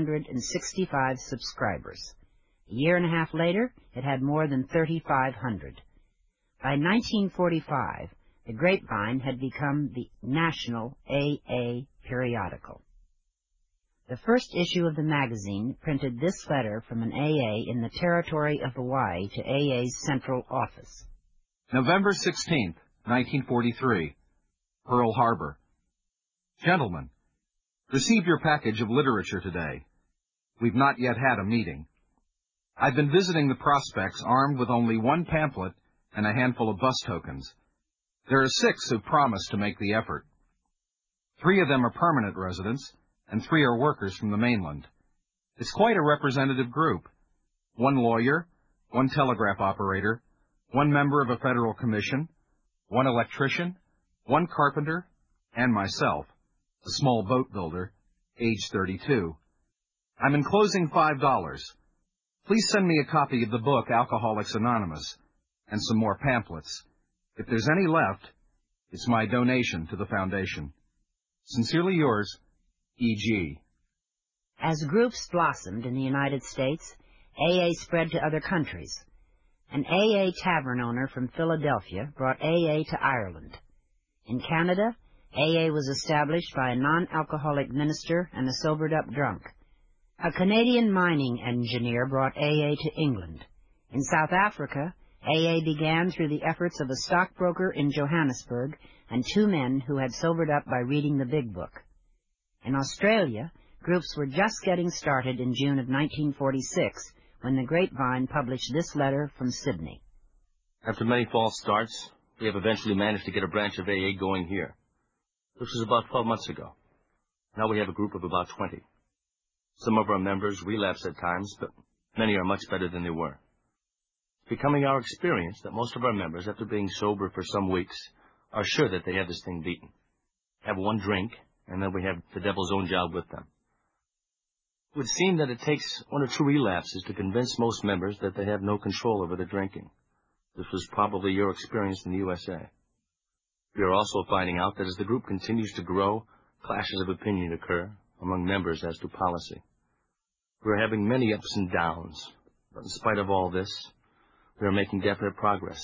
165 subscribers. A year and a half later, it had more than 3,500. By 1945, The Grapevine had become the national AA periodical. The first issue of the magazine printed this letter from an AA in the territory of Hawaii to AA's central office. November 16th, 1943, Pearl Harbor. Gentlemen, received your package of literature today. We've not yet had a meeting. I've been visiting the prospects armed with only one pamphlet and a handful of bus tokens. There are 6 who promised to make the effort. 3 of them are permanent residents, and 3 are workers from the mainland. It's quite a representative group. 1 lawyer, 1 telegraph operator, 1 member of a federal commission, 1 electrician, 1 carpenter, and myself, a small boat builder, age 32. I'm enclosing $5. Please send me a copy of the book Alcoholics Anonymous and some more pamphlets. If there's any left, it's my donation to the foundation. Sincerely yours, E.G. As groups blossomed in the United States, AA spread to other countries. An AA tavern owner from Philadelphia brought AA to Ireland. In Canada, AA was established by a non-alcoholic minister and a sobered-up drunk. A Canadian mining engineer brought AA to England. In South Africa, AA began through the efforts of a stockbroker in Johannesburg and 2 men who had sobered up by reading the Big Book. In Australia, groups were just getting started in June of 1946 when the Grapevine published this letter from Sydney. After many false starts, we have eventually managed to get a branch of AA going here. This was about 12 months ago. Now we have a group of about 20. Some of our members relapse at times, but many are much better than they were. It's becoming our experience that most of our members, after being sober for some weeks, are sure that they have this thing beaten. Have 1 drink, and then we have the devil's own job with them. It would seem that it takes 1 or 2 relapses to convince most members that they have no control over their drinking. This was probably your experience in the USA. We are also finding out that as the group continues to grow, clashes of opinion occur among members as to policy. We are having many ups and downs, but in spite of all this, we are making definite progress.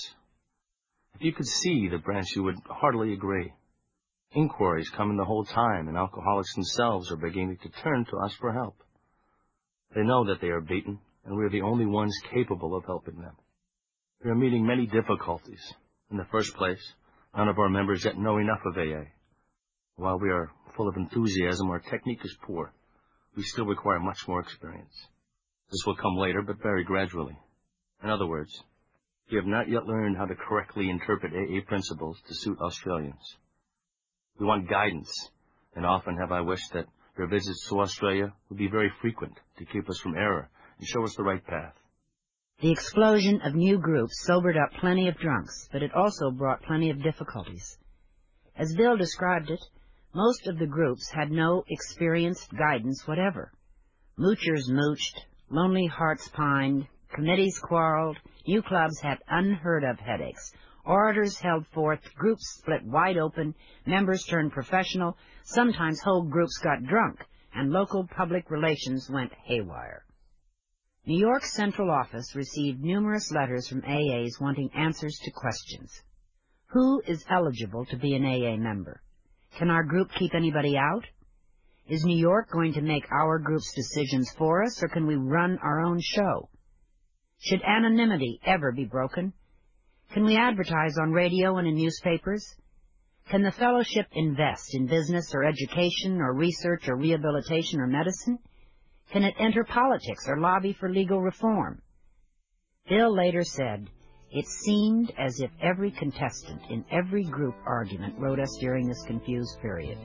If you could see the branch, you would heartily agree. Inquiries come in the whole time, and alcoholics themselves are beginning to turn to us for help. They know that they are beaten, and we are the only ones capable of helping them. We are meeting many difficulties. In the first place, none of our members yet know enough of AA. While we are full of enthusiasm, our technique is poor. We still require much more experience. This will come later, but very gradually. In other words, we have not yet learned how to correctly interpret AA principles to suit Australians. We want guidance, and often have I wished that your visits to Australia would be very frequent to keep us from error and show us the right path. The explosion of new groups sobered up plenty of drunks, but it also brought plenty of difficulties. As Bill described it, most of the groups had no experienced guidance whatever. Moochers mooched, lonely hearts pined, committees quarreled, new clubs had unheard-of headaches, orators held forth, groups split wide open, members turned professional, sometimes whole groups got drunk, and local public relations went haywire. New York's central office received numerous letters from AAs wanting answers to questions. Who is eligible to be an AA member? Can our group keep anybody out? Is New York going to make our group's decisions for us, or can we run our own show? Should anonymity ever be broken? Can we advertise on radio and in newspapers? Can the fellowship invest in business or education or research or rehabilitation or medicine? Can it enter politics or lobby for legal reform? Bill later said, "It seemed as if every contestant in every group argument wrote us during this confused period."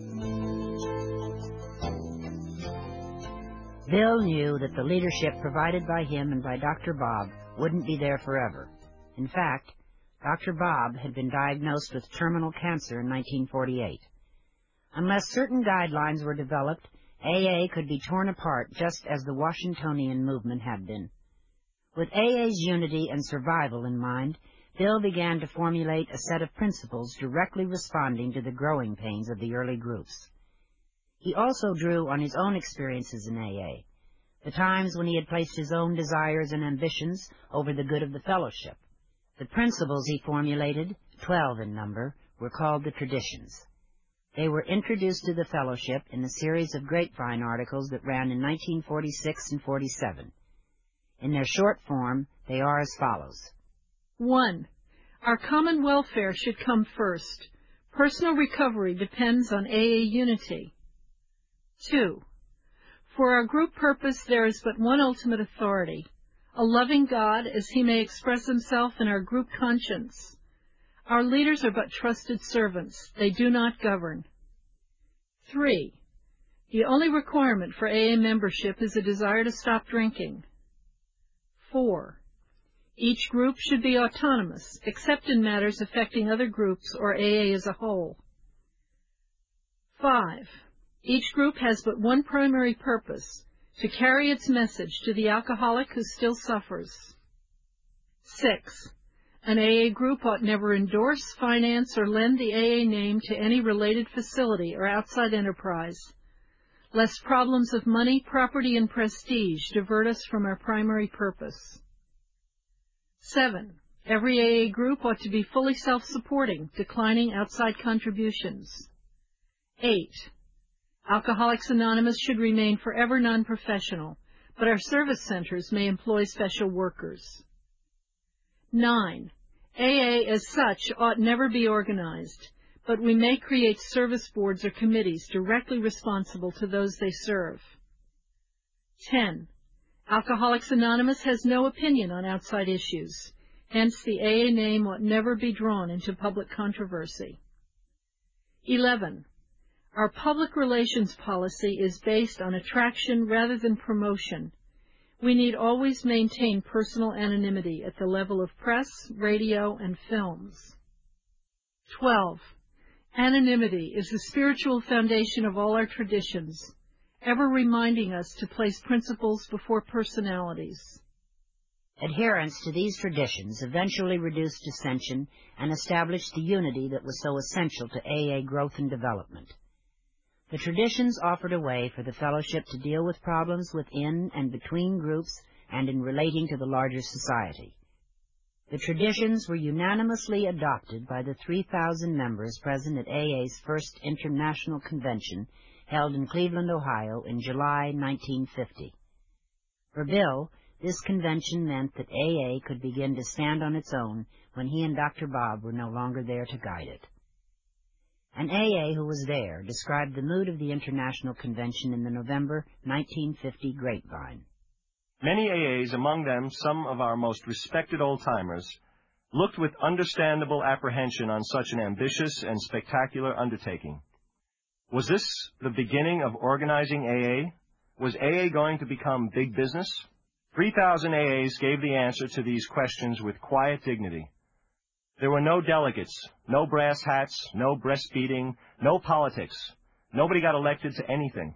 Bill knew that the leadership provided by him and by Dr. Bob wouldn't be there forever. In fact, Dr. Bob had been diagnosed with terminal cancer in 1948. Unless certain guidelines were developed, AA could be torn apart just as the Washingtonian movement had been. With AA's unity and survival in mind, Bill began to formulate a set of principles directly responding to the growing pains of the early groups. He also drew on his own experiences in AA, the times when he had placed his own desires and ambitions over the good of the fellowship. The principles he formulated, 12 in number, were called the traditions. They were introduced to the fellowship in a series of grapevine articles that ran in 1946 and 47. In their short form, they are as follows. 1. Our common welfare should come first. Personal recovery depends on AA unity. 2. For our group purpose, there is but one ultimate authority, a loving God as he may express himself in our group conscience. Our leaders are but trusted servants. They do not govern. 3. The only requirement for AA membership is a desire to stop drinking. 4. Each group should be autonomous, except in matters affecting other groups or AA as a whole. 5. Each group has but one primary purpose, to carry its message to the alcoholic who still suffers. 6. An AA group ought never endorse, finance, or lend the AA name to any related facility or outside enterprise, lest problems of money, property, and prestige divert us from our primary purpose. 7. Every AA group ought to be fully self-supporting, declining outside contributions. 8. Alcoholics Anonymous should remain forever non-professional, but our service centers may employ special workers. 9. AA as such ought never be organized, but we may create service boards or committees directly responsible to those they serve. 10. Alcoholics Anonymous has no opinion on outside issues, hence the AA name ought never be drawn into public controversy. 11. Our public relations policy is based on attraction rather than promotion. We need always maintain personal anonymity at the level of press, radio, and films. 12. Anonymity is the spiritual foundation of all our traditions, ever reminding us to place principles before personalities. Adherence to these traditions eventually reduced dissension and established the unity that was so essential to AA growth and development. The traditions offered a way for the fellowship to deal with problems within and between groups and in relating to the larger society. The traditions were unanimously adopted by the 3,000 members present at AA's first international convention held in Cleveland, Ohio in July 1950. For Bill, this convention meant that AA could begin to stand on its own when he and Dr. Bob were no longer there to guide it. An AA who was there described the mood of the International Convention in the November 1950 grapevine. Many AAs, among them some of our most respected old-timers, looked with understandable apprehension on such an ambitious and spectacular undertaking. Was this the beginning of organizing AA? Was AA going to become big business? 3,000 AAs gave the answer to these questions with quiet dignity. There were no delegates, no brass hats, no breastbeating, no politics. Nobody got elected to anything.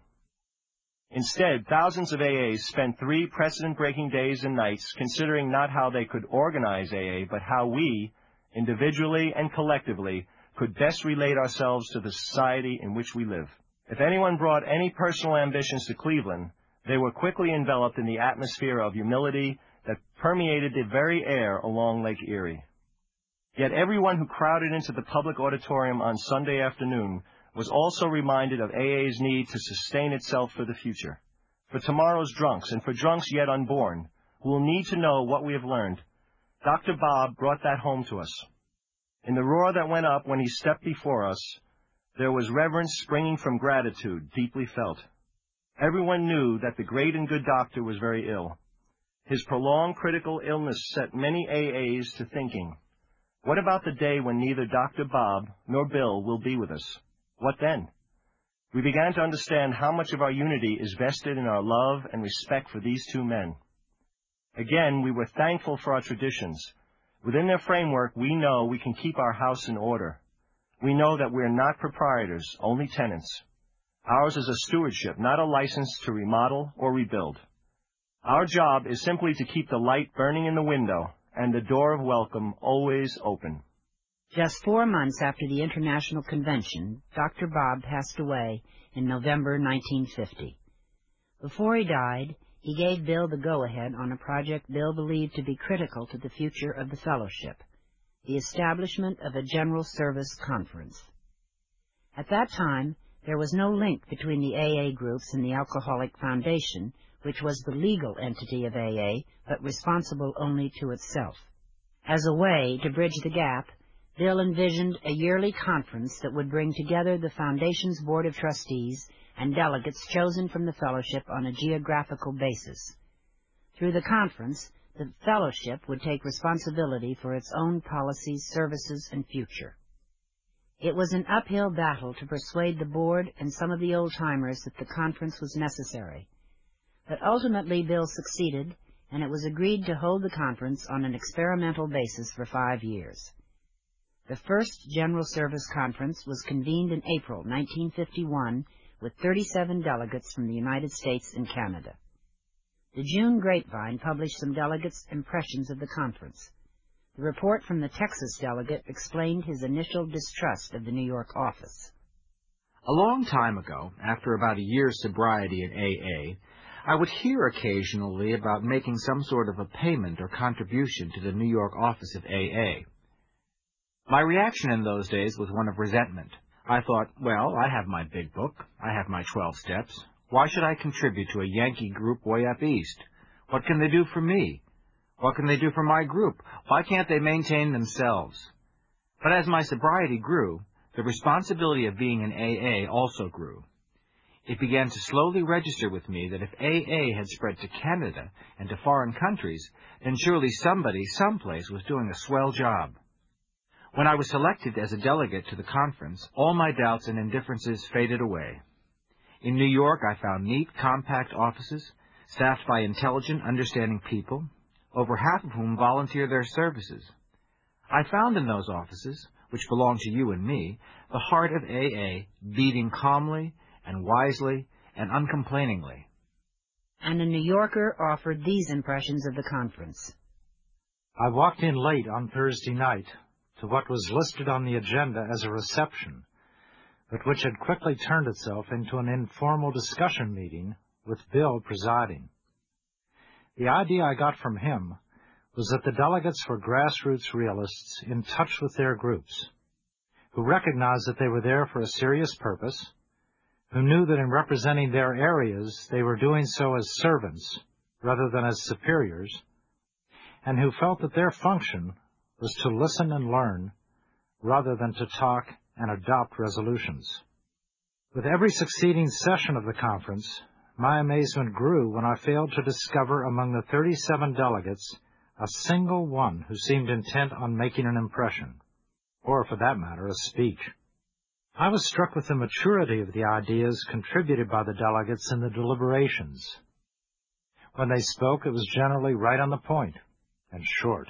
Instead, thousands of AAs spent 3 precedent-breaking days and nights considering not how they could organize AA, but how we, individually and collectively, could best relate ourselves to the society in which we live. If anyone brought any personal ambitions to Cleveland, they were quickly enveloped in the atmosphere of humility that permeated the very air along Lake Erie. Yet everyone who crowded into the public auditorium on Sunday afternoon was also reminded of AA's need to sustain itself for the future, for tomorrow's drunks and for drunks yet unborn, who will need to know what we have learned. Dr. Bob brought that home to us. In the roar that went up when he stepped before us, there was reverence springing from gratitude, deeply felt. Everyone knew that the great and good doctor was very ill. His prolonged critical illness set many AAs to thinking. What about the day when neither Dr. Bob nor Bill will be with us? What then? We began to understand how much of our unity is vested in our love and respect for these 2 men. Again, we were thankful for our traditions. Within their framework, we know we can keep our house in order. We know that we're not proprietors, only tenants. Ours is a stewardship, not a license to remodel or rebuild. Our job is simply to keep the light burning in the window and the door of welcome always open. Just 4 months after the International Convention, Dr. Bob passed away in November 1950. Before he died, he gave Bill the go-ahead on a project Bill believed to be critical to the future of the fellowship, the establishment of a General Service Conference. At that time, there was no link between the AA groups and the Alcoholic Foundation, which was the legal entity of AA, but responsible only to itself. As a way to bridge the gap, Bill envisioned a yearly conference that would bring together the Foundation's Board of Trustees and delegates chosen from the fellowship on a geographical basis. Through the conference, the fellowship would take responsibility for its own policies, services, and future. It was an uphill battle to persuade the board and some of the old-timers that the conference was necessary. But ultimately Bill succeeded, and it was agreed to hold the conference on an experimental basis for 5 years. The first General Service Conference was convened in April 1951 with 37 delegates from the United States and Canada. The June Grapevine published some delegates' impressions of the conference. The report from the Texas delegate explained his initial distrust of the New York office. A long time ago, after about a year's sobriety in AA, I would hear occasionally about making some sort of a payment or contribution to the New York office of AA. My reaction in those days was one of resentment. I thought, well, I have my big book, I have my 12 steps. Why should I contribute to a Yankee group way up east? What can they do for me? What can they do for my group? Why can't they maintain themselves? But as my sobriety grew, the responsibility of being in AA also grew. It began to slowly register with me that if AA had spread to Canada and to foreign countries, then surely somebody, someplace, was doing a swell job. When I was selected as a delegate to the conference, all my doubts and indifferences faded away. In New York, I found neat, compact offices, staffed by intelligent, understanding people, over half of whom volunteer their services. I found in those offices, which belong to you and me, the heart of AA beating calmly and wisely and uncomplainingly. And a New Yorker offered these impressions of the conference. I walked in late on Thursday night to what was listed on the agenda as a reception, but which had quickly turned itself into an informal discussion meeting with Bill presiding. The idea I got from him was that the delegates were grassroots realists in touch with their groups, who recognized that they were there for a serious purpose, who knew that in representing their areas they were doing so as servants rather than as superiors, and who felt that their function was to listen and learn rather than to talk and adopt resolutions. With every succeeding session of the conference, my amazement grew when I failed to discover among the 37 delegates a single one who seemed intent on making an impression, or for that matter, a speech. I was struck with the maturity of the ideas contributed by the delegates in the deliberations. When they spoke, it was generally right on the point and short.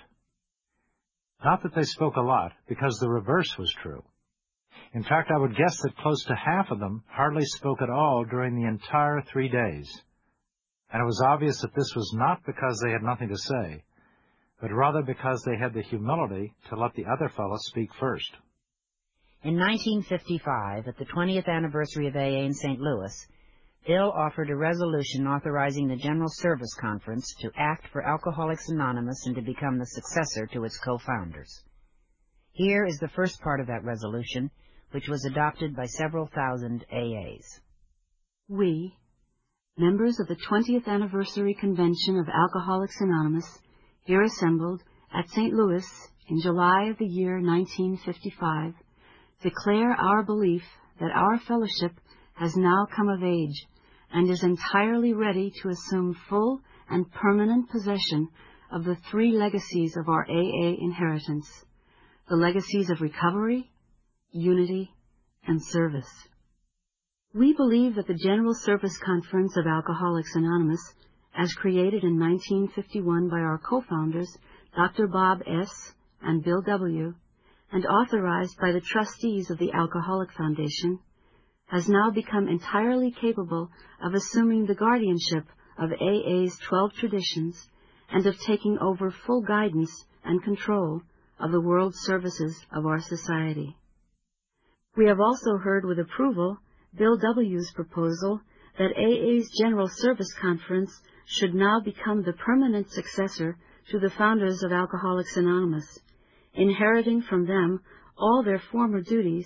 Not that they spoke a lot, because the reverse was true. In fact, I would guess that close to half of them hardly spoke at all during the entire 3 days. And it was obvious that this was not because they had nothing to say, but rather because they had the humility to let the other fellow speak first. In 1955, at the 20th anniversary of AA in St. Louis, Bill offered a resolution authorizing the General Service Conference to act for Alcoholics Anonymous and to become the successor to its co-founders. Here is the first part of that resolution, which was adopted by several thousand AAs. We, members of the 20th Anniversary Convention of Alcoholics Anonymous, here assembled at St. Louis in July of the year 1955, declare our belief that our fellowship has now come of age and is entirely ready to assume full and permanent possession of the 3 legacies of our AA inheritance, the legacies of recovery, unity, and service. We believe that the General Service Conference of Alcoholics Anonymous, as created in 1951 by our co-founders, Dr. Bob S. and Bill W., and authorized by the trustees of the Alcoholic Foundation, has now become entirely capable of assuming the guardianship of AA's 12 traditions and of taking over full guidance and control of the world services of our society. We have also heard with approval Bill W.'s proposal that AA's General Service Conference should now become the permanent successor to the founders of Alcoholics Anonymous, inheriting from them all their former duties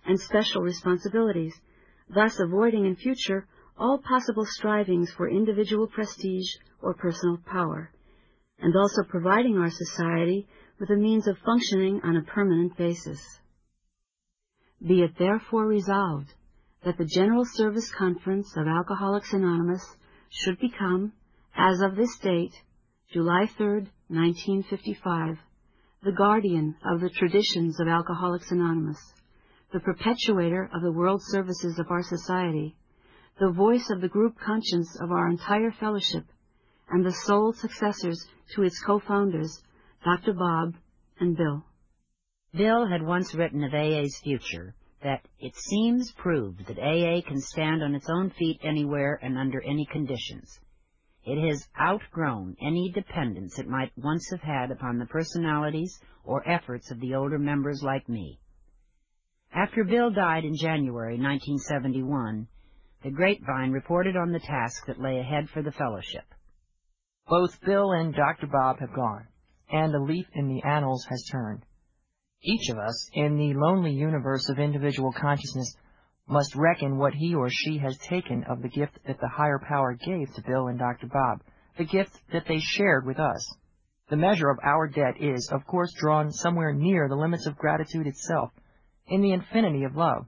and special responsibilities, thus avoiding in future all possible strivings for individual prestige or personal power, and also providing our society with a means of functioning on a permanent basis. Be it therefore resolved that the General Service Conference of Alcoholics Anonymous should become, as of this date, July 3, 1955, the guardian of the traditions of Alcoholics Anonymous, the perpetuator of the world services of our society, the voice of the group conscience of our entire fellowship, and the sole successors to its co-founders, Dr. Bob and Bill. Bill had once written of AA's future that it seems proved that AA can stand on its own feet anywhere and under any conditions. It has outgrown any dependence it might once have had upon the personalities or efforts of the older members like me. After Bill died in January 1971, the Grapevine reported on the task that lay ahead for the fellowship. Both Bill and Dr. Bob have gone, and a leaf in the annals has turned. Each of us, in the lonely universe of individual consciousness, must reckon what he or she has taken of the gift that the higher power gave to Bill and Dr. Bob, the gift that they shared with us. The measure of our debt is, of course, drawn somewhere near the limits of gratitude itself, in the infinity of love.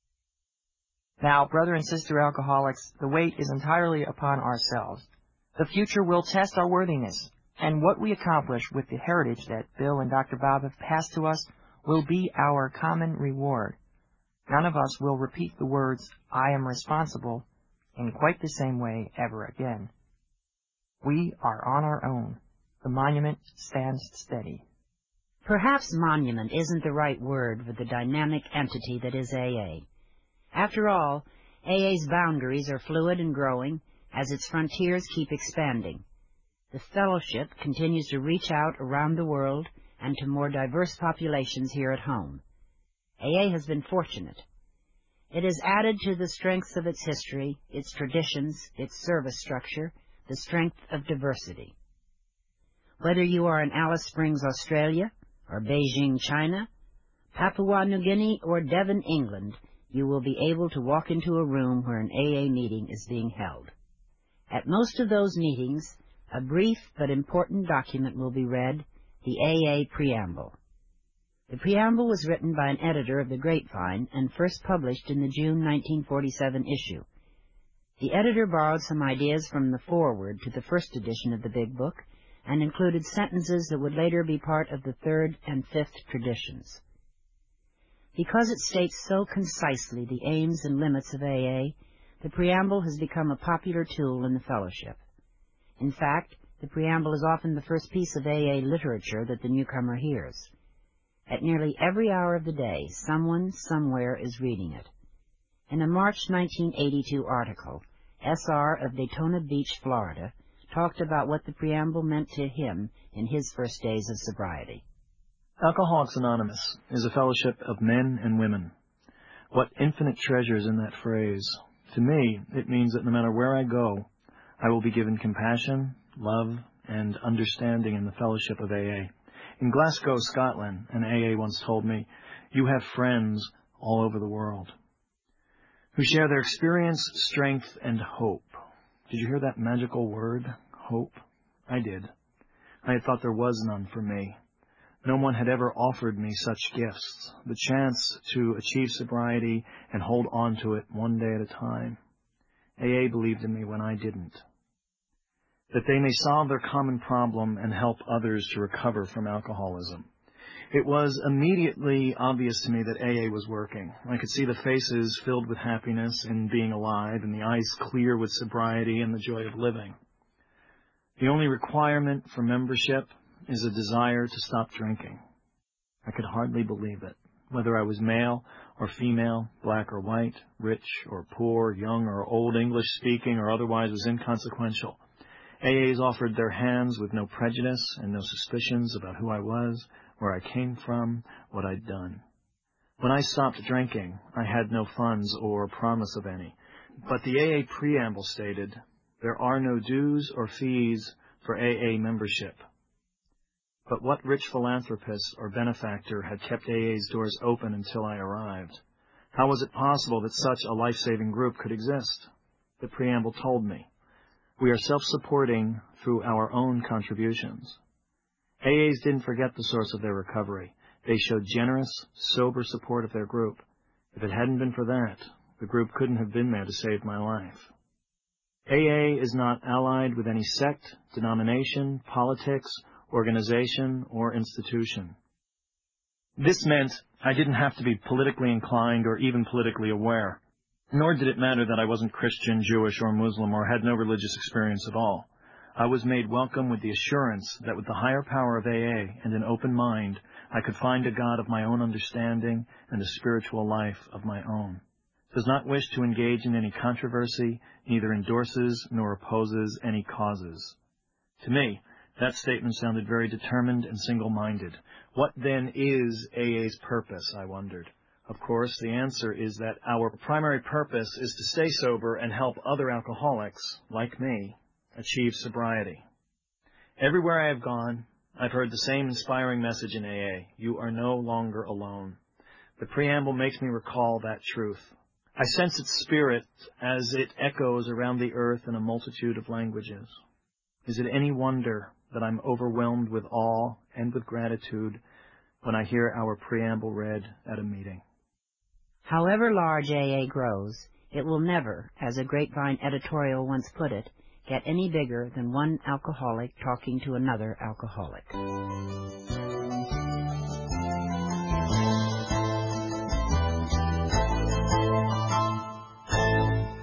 Now, brother and sister alcoholics, the weight is entirely upon ourselves. The future will test our worthiness, and what we accomplish with the heritage that Bill and Dr. Bob have passed to us will be our common reward. None of us will repeat the words, "I am responsible," in quite the same way ever again. We are on our own. The monument stands steady. Perhaps monument isn't the right word for the dynamic entity that is AA. After all, AA's boundaries are fluid and growing as its frontiers keep expanding. The fellowship continues to reach out around the world and to more diverse populations here at home. AA has been fortunate. It has added to the strengths of its history, its traditions, its service structure, the strength of diversity. Whether you are in Alice Springs, Australia, or Beijing, China, Papua New Guinea, or Devon, England, you will be able to walk into a room where an AA meeting is being held. At most of those meetings, a brief but important document will be read, the AA Preamble. The preamble was written by an editor of the Grapevine and first published in the June 1947 issue. The editor borrowed some ideas from the foreword to the first edition of the Big Book and included sentences that would later be part of the third and fifth traditions. Because it states so concisely the aims and limits of AA, the preamble has become a popular tool in the fellowship. In fact, the preamble is often the first piece of AA literature that the newcomer hears. At nearly every hour of the day, someone somewhere is reading it. In a March 1982 article, S.R. of Daytona Beach, Florida, talked about what the preamble meant to him in his first days of sobriety. Alcoholics Anonymous is a fellowship of men and women. What infinite treasures in that phrase. To me, it means that no matter where I go, I will be given compassion, love, and understanding in the fellowship of AA. In Glasgow, Scotland, an AA once told me, "You have friends all over the world who share their experience, strength, and hope." Did you hear that magical word, hope? I did. I had thought there was none for me. No one had ever offered me such gifts, the chance to achieve sobriety and hold on to it one day at a time. AA believed in me when I didn't. That they may solve their common problem and help others to recover from alcoholism. It was immediately obvious to me that AA was working. I could see the faces filled with happiness in being alive and the eyes clear with sobriety and the joy of living. The only requirement for membership is a desire to stop drinking. I could hardly believe it. Whether I was male or female, black or white, rich or poor, young or old, English-speaking or otherwise was inconsequential. AAs offered their hands with no prejudice and no suspicions about who I was, where I came from, what I'd done. When I stopped drinking, I had no funds or promise of any. But the AA preamble stated, there are no dues or fees for AA membership. But what rich philanthropist or benefactor had kept AA's doors open until I arrived? How was it possible that such a life-saving group could exist? The preamble told me. We are self-supporting through our own contributions. AAs didn't forget the source of their recovery. They showed generous, sober support of their group. If it hadn't been for that, the group couldn't have been there to save my life. AA is not allied with any sect, denomination, politics, organization, or institution. This meant I didn't have to be politically inclined or even politically aware, nor did it matter that I wasn't Christian, Jewish, or Muslim, or had no religious experience at all. I was made welcome with the assurance that with the higher power of AA and an open mind, I could find a God of my own understanding and a spiritual life of my own. Does not wish to engage in any controversy, neither endorses nor opposes any causes. To me, that statement sounded very determined and single-minded. What then is AA's purpose, I wondered. Of course, the answer is that our primary purpose is to stay sober and help other alcoholics, like me, achieve sobriety. Everywhere I have gone, I've heard the same inspiring message in AA. You are no longer alone. The preamble makes me recall that truth. I sense its spirit as it echoes around the earth in a multitude of languages. Is it any wonder that I'm overwhelmed with awe and with gratitude when I hear our preamble read at a meeting? However large AA grows, it will never, as a Grapevine editorial once put it, get any bigger than one alcoholic talking to another alcoholic.